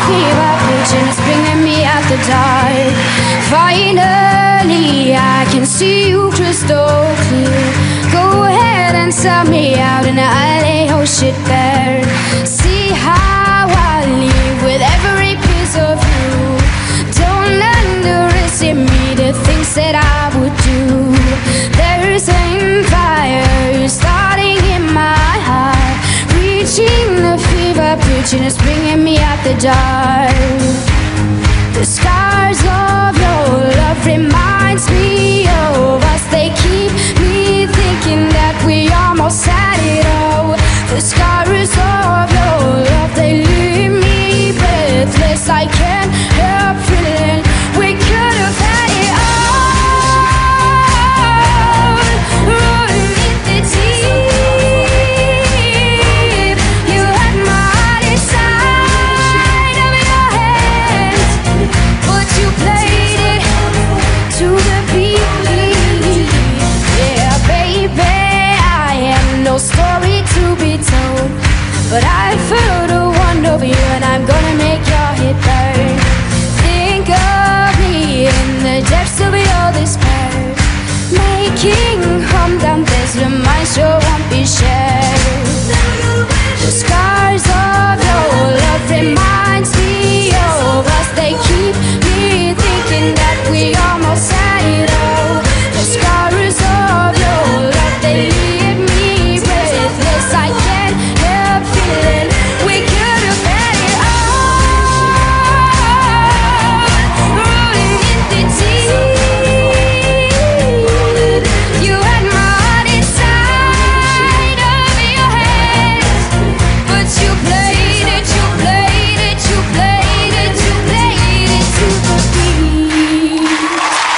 fever pitch and it's bringing me out the dark. Finally, I can see you crystal clear. Go ahead and sell me out and I'll lay whole shit bare. See how I live with every piece of you. Don't underestimate me, the things that I would do. There's a fire starting in my heart, reaching the fever pitch and it's bringing me out the dark.